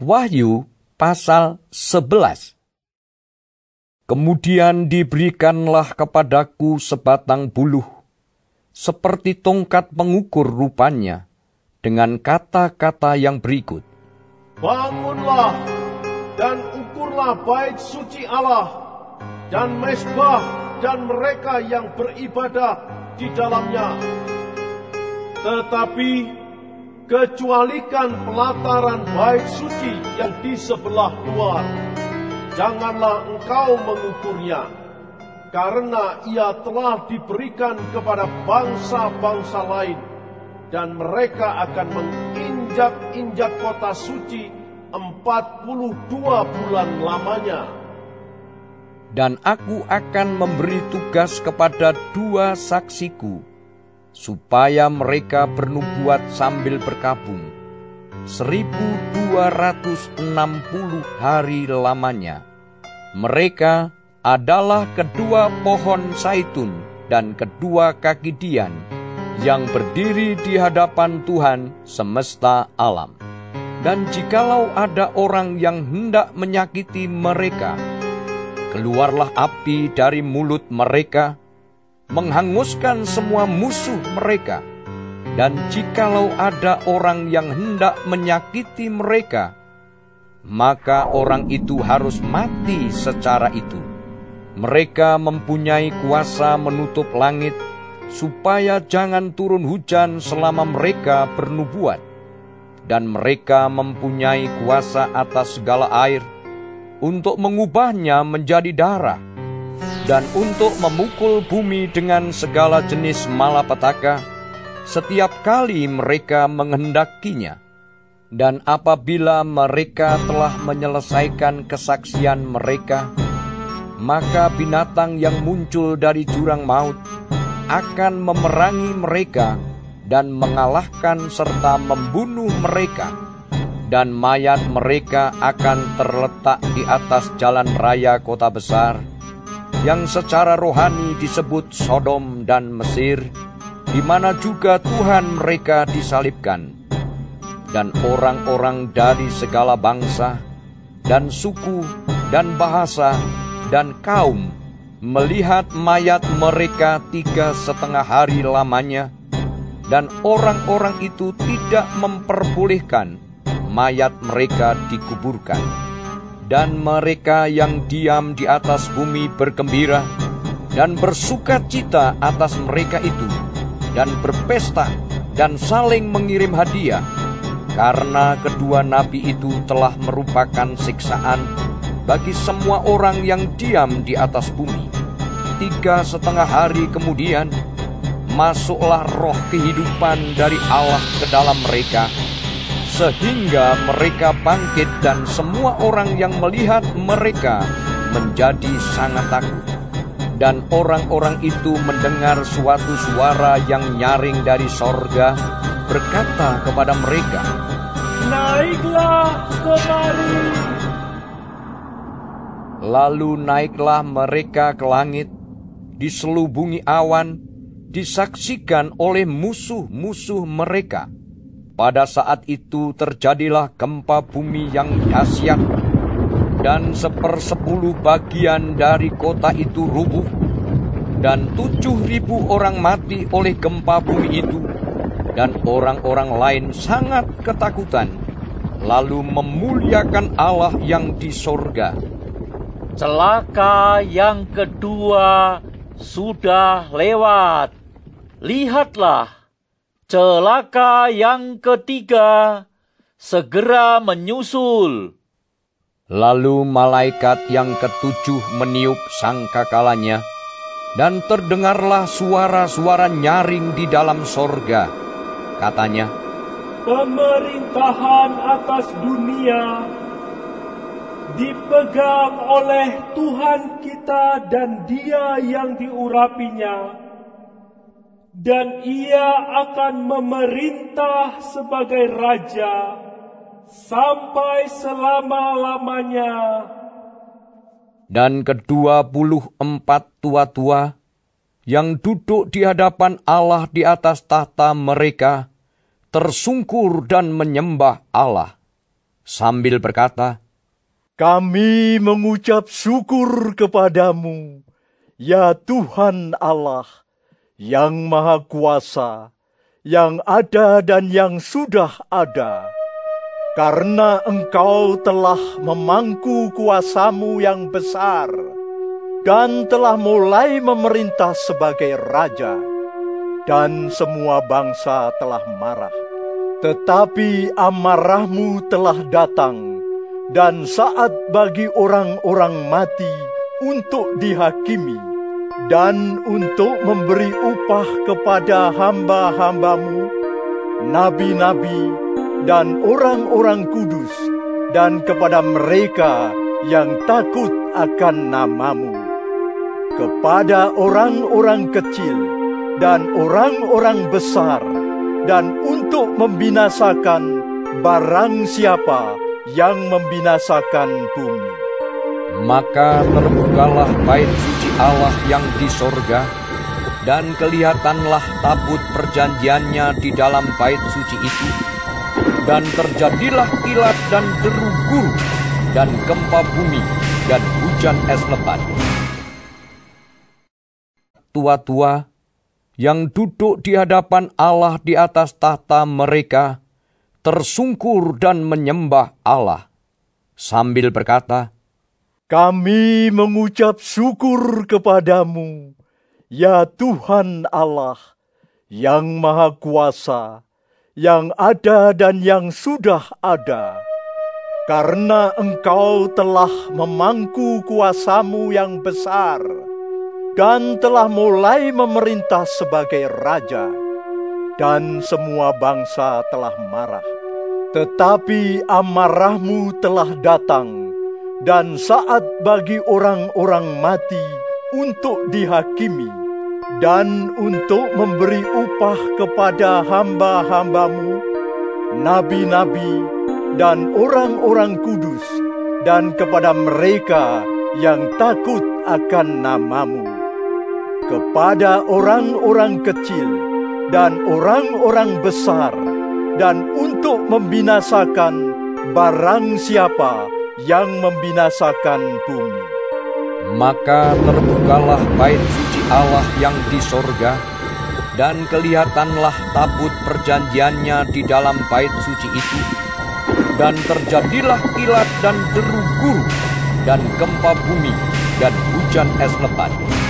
Wahyu pasal 11. Kemudian diberikanlah kepadaku sebatang buluh, seperti tongkat pengukur rupanya, dengan kata-kata yang berikut. Bangunlah dan ukurlah bait suci Allah, dan mezbah dan mereka yang beribadah di dalamnya. Tetapi kecualikan pelataran bait suci yang di sebelah luar. Janganlah engkau mengukurnya, karena ia telah diberikan kepada bangsa-bangsa lain, dan mereka akan menginjak-injak kota suci 42 bulan lamanya. Dan aku akan memberi tugas kepada 2 saksiku, supaya mereka bernubuat sambil berkabung 1260 hari lamanya. Mereka adalah kedua pohon zaitun dan kedua kaki dian yang berdiri di hadapan Tuhan semesta alam. Dan jikalau ada orang yang hendak menyakiti mereka, keluarlah api dari mulut mereka, menghanguskan semua musuh mereka. Dan jikalau ada orang yang hendak menyakiti mereka, maka orang itu harus mati secara itu. Mereka mempunyai kuasa menutup langit, supaya jangan turun hujan selama mereka bernubuat. Dan mereka mempunyai kuasa atas segala air, untuk mengubahnya menjadi darah, dan untuk memukul bumi dengan segala jenis malapetaka, setiap kali mereka menghendakinya. Dan apabila mereka telah menyelesaikan kesaksian mereka, maka binatang yang muncul dari jurang maut akan memerangi mereka dan mengalahkan serta membunuh mereka. Dan mayat mereka akan terletak di atas jalan raya kota besar, yang secara rohani disebut Sodom dan Mesir, di mana juga Tuhan mereka disalibkan. Dan orang-orang dari segala bangsa, dan suku, dan bahasa, dan kaum melihat mayat mereka 3,5 hari lamanya, dan orang-orang itu tidak memperbolehkan mayat mereka dikuburkan. Dan mereka yang diam di atas bumi bergembira dan bersukacita atas mereka itu, dan berpesta dan saling mengirim hadiah, karena kedua nabi itu telah merupakan siksaan bagi semua orang yang diam di atas bumi. 3,5 hari kemudian masuklah roh kehidupan dari Allah ke dalam mereka, sehingga mereka bangkit, dan semua orang yang melihat mereka menjadi sangat takut. Dan orang-orang itu mendengar suatu suara yang nyaring dari sorga, berkata kepada mereka, Naiklah kemari. Lalu naiklah mereka ke langit, diselubungi awan, disaksikan oleh musuh-musuh mereka. Pada saat itu terjadilah gempa bumi yang dahsyat, dan 1/10 bagian dari kota itu rubuh, dan 7.000 orang mati oleh gempa bumi itu, dan orang-orang lain sangat ketakutan, lalu memuliakan Allah yang di sorga. Celaka yang kedua sudah lewat. Lihatlah, celaka yang ketiga segera menyusul. Lalu malaikat yang ke-7 meniup sangkakalanya, dan terdengarlah suara-suara nyaring di dalam sorga. Katanya, Pemerintahan atas dunia dipegang oleh Tuhan kita dan Dia yang diurapinya, dan Ia akan memerintah sebagai Raja sampai selama-lamanya. Dan ke-24 tua-tua yang duduk di hadapan Allah di atas tahta mereka tersungkur dan menyembah Allah. sambil berkata, "Kami mengucap syukur kepadamu, ya Tuhan Allah, yang Maha Kuasa, yang ada dan yang sudah ada, karena Engkau telah memangku kuasa-Mu yang besar, dan telah mulai memerintah sebagai Raja, dan semua bangsa telah marah. Tetapi amarah-Mu telah datang, dan saat bagi orang-orang mati untuk dihakimi, dan untuk memberi upah kepada hamba-hamba-Mu, nabi-nabi, dan orang-orang kudus, dan kepada mereka yang takut akan nama-Mu, kepada orang-orang kecil dan orang-orang besar, dan untuk membinasakan barang siapa yang membinasakan bumi." Maka terbukalah bait suci Allah yang di sorga, dan kelihatanlah tabut perjanjiannya di dalam bait suci itu, dan terjadilah kilat dan deru guru, dan gempa bumi, dan hujan es lebat. Tua-tua yang duduk di hadapan Allah di atas tahta mereka tersungkur dan menyembah Allah, sambil berkata, "Kami mengucap syukur kepadamu, ya Tuhan Allah, yang Maha Kuasa, yang ada dan yang sudah ada, karena Engkau telah memangku kuasa-Mu yang besar, dan telah mulai memerintah sebagai Raja, dan semua bangsa telah marah. Tetapi amarah-Mu telah datang, dan saat bagi orang-orang mati untuk dihakimi, dan untuk memberi upah kepada hamba-hamba-Mu, nabi-nabi, dan orang-orang kudus, dan kepada mereka yang takut akan nama-Mu, kepada orang-orang kecil dan orang-orang besar, dan untuk membinasakan barang siapa yang membinasakan bumi." Maka terbukalah bait suci Allah yang di sorga, dan kelihatanlah tabut perjanjiannya di dalam bait suci itu, dan terjadilah kilat dan deru guru, dan gempa bumi, dan hujan es lebat.